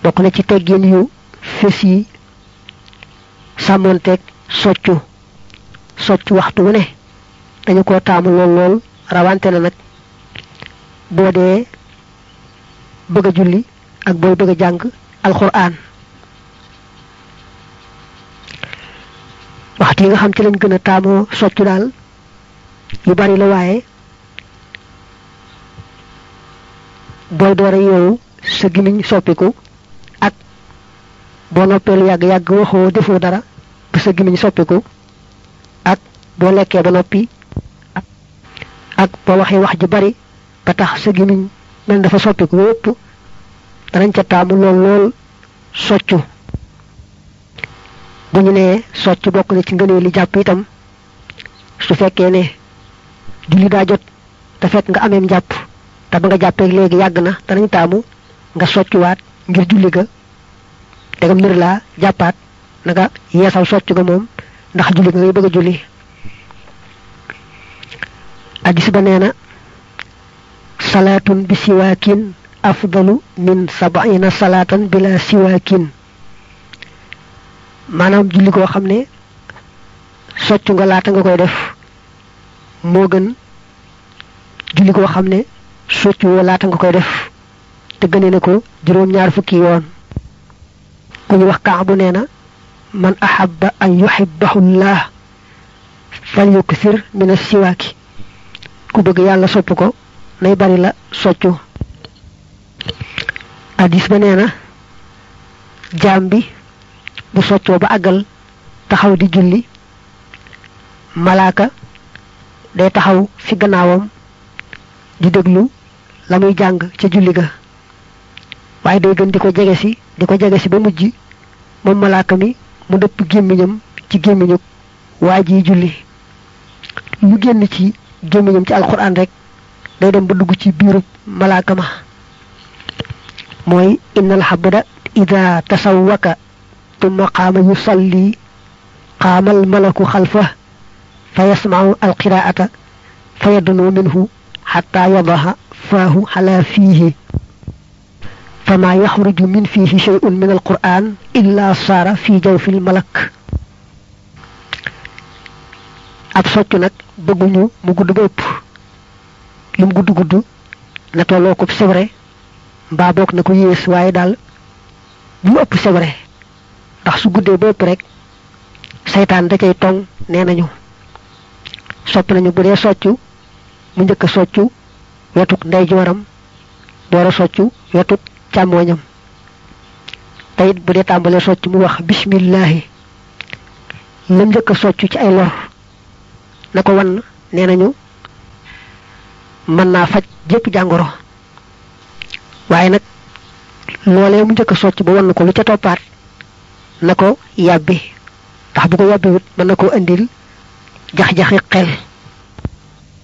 bokk na ci teggin yu fess yi samontek soccu waxtu wu ne dañu ko taamu lool rawante na nak bo dé bëgg julli ak boy bëgg jang alquran waxtu yi nga xam ci lañ gëna taamu soccu dal yu bari la waye boy doora yow sa gimiñ soppiku ak bo noppel yag waxo defo dara bu sa gimiñ soppiku ak bo lekke ba noppi ak bo waxe wax ju bari ba tax sa gimiñ mel dafa soppiku yépp danañ ca taamu lool soccu bu ñu né soccu bokku na ci ngëne li japp itam su fekkee ne julli da jot ta fekk nga amem japp ta ba nga jappé légui yag na danañ taamu nga soccu waat ngir julli ga dagam nir la jappat naga yeesal soccu ga mom ndax julli nga ngay bëgg julli hadis ba neena salatun bi siwakin afdalu min 70 salatan bila siwakin manam julli ko xamne soccu nga laata nga koy def mo gën julli ko xamne soccu laata nga koy def te gëné ne ko juroom ñaar fukki yoon ku ñu wax kaabu neena man ahabba an yuhibbahu allah falyukthir min as-siwaki ku bëgg yalla sopp ko nay bari la soccu hadis ba neena jambi bu soccu ba agal taxaw di julli malaka day taxaw fi gannaawam di deglu lamuy jang ci julli ga waye day gën diko jégé ci ba mujj mom malaka mi mu depp gémmiñam ci gémmiñu waji julli lu génn ci gémmiñam ci alquran rek day dem ba dugg ci biiru malaka ma moy innal habda idha tasawwaka thumma qama yusalli qama al malaku khalfa fayasma'u al qira'ata fayadnu minhu hatta yadaha fahu ala fihi فما يخرج من فيه شيء من القرآن إلا صار في جوف الملك ab soccu nak bëgguñu mu gudd bëpp lim gudd na tolo ko sévré ba bok na ko yees waye dal bu ëpp sévré ndax su guddé bëpp rek shaytan da cey tong nenañu sopp nañu bu dé soccu mu ñëk soccu wetuk ndey joram doora soccu wetuk chamoñam tayit bu dé tambalé soccu mu wax bismillah lam ñëk soccu ci ay lor nako wan nenañu man na faj jëpp jangoro waye nak lolé mu ñëk soccu ba wan ko lu ca topat nako yabbi tax bu ko yabbi wut man nako andil jax jaxi xel